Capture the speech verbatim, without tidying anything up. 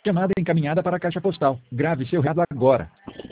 Chamada encaminhada para a caixa postal. Grave seu recado agora.